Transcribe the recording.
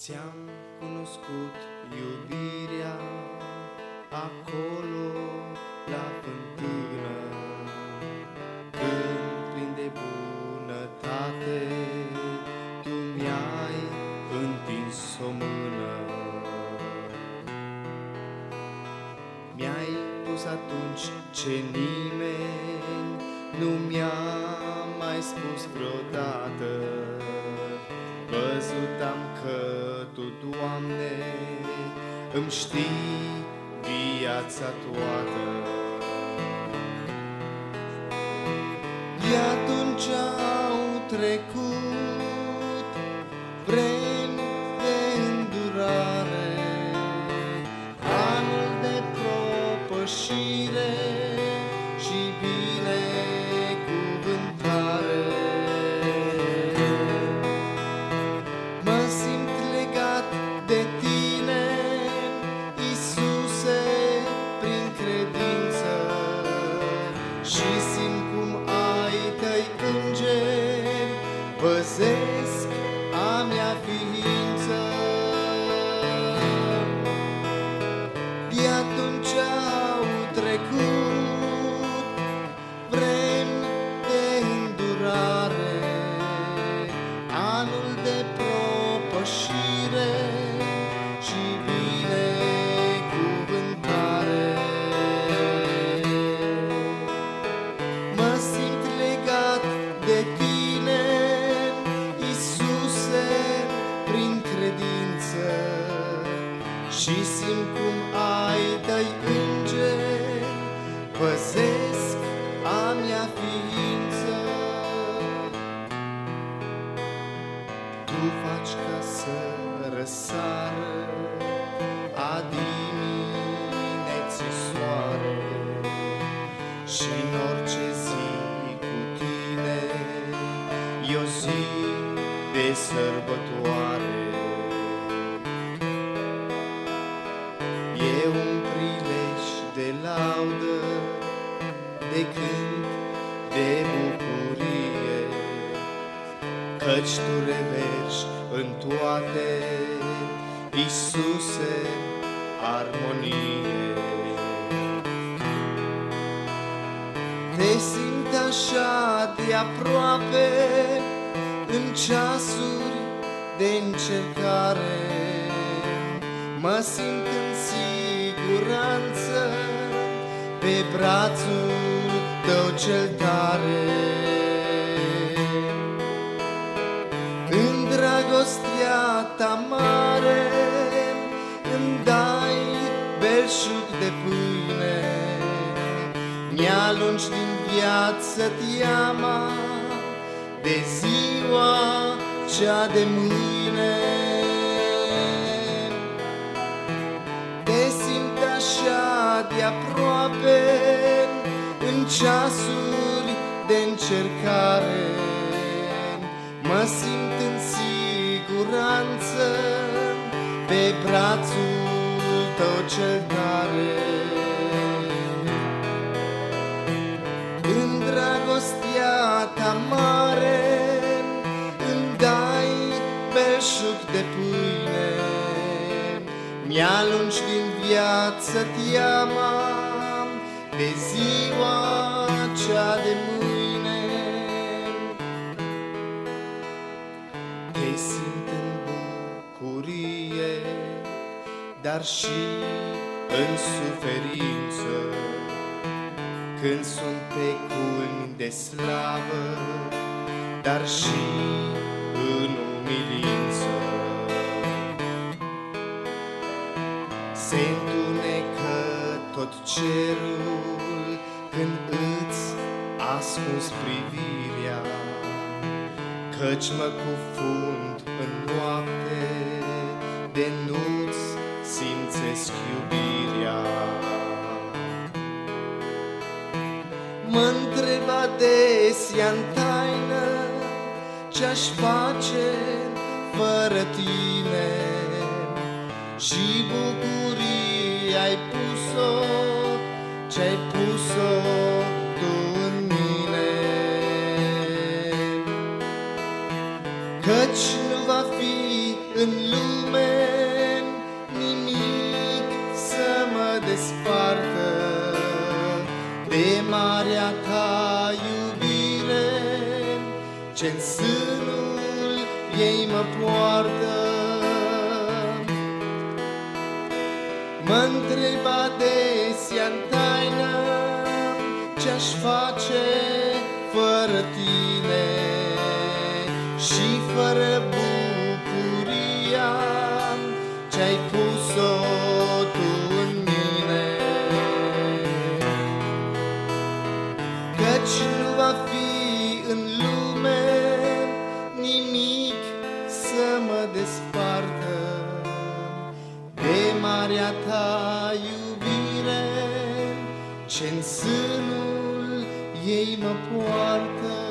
Ți-am cunoscut iubirea acolo la fântână, când plin de bunătate tu mi-ai întins o mână. Mi-ai pus atunci ce nimeni nu mi-a mai spus vreodată. Văzut am că Tu, Doamne, îmi știi viața toată. De atunci au trecut vremi de îndurare, anul de propășire și binecuvântare. Mă simt legat de Tine, Iisuse, prin credință, și simt cum ai Tăi îngeri păzesc a mea ființă. De atunci au trecut vremi de îndurare, anul de propășire și binecuvântare. Mă simt legat de Tine, Iisuse, prin credință, și simt cum ai Tăi îngeri păzesc a mea ființă. Tu faci ca să răsară a dimineții soare, și în orice zi cu Tine e o zi de sărbătoare. E un prilej de laudă, de cânt, de bucurie, căci Tu reverși în toate, Iisuse, armonie. Te simt așa de aproape în ceasuri de încercare, mă simt în siguranță pe brațul Tău cel tare. În dragostea Ta mare îmi dai belșug de pâine, mi-alungi din viață teama de ziua cea de mâine. Te simt așa de aproape în ceasuri de încercare, mă simt în siguranță pe brațul Tău cel tare. În dragostea Ta mare îmi dai belșug de pâine, mi-alungi din viață teama de ziua cea de mâine. Te simt în bucurie, dar și în suferință, când sunt pe culmi de slavă, dar și în umilință. Se întunecă tot cerul când îți ascunzi privirea, căci mă cufund în noapte de nu-ți simțesc iubirea. Mă-ntreb adesea-n taină ce-aș face fără Tine, și bucurie ai pus-o, ce-ai pus-o Tu în mine. Căci nu va fi în lume nimic să mă despartă de marea ta iubire, ce-n sânul ei mă poartă. Mă-ntreb adesea-n taină ce-aș face fără tine și fără bucuria ce-ai pus-o tu în mine. Căci nu va fi în lume nimic să mă despartă de marea ta iubire, ce-n sânul ei mă poartă.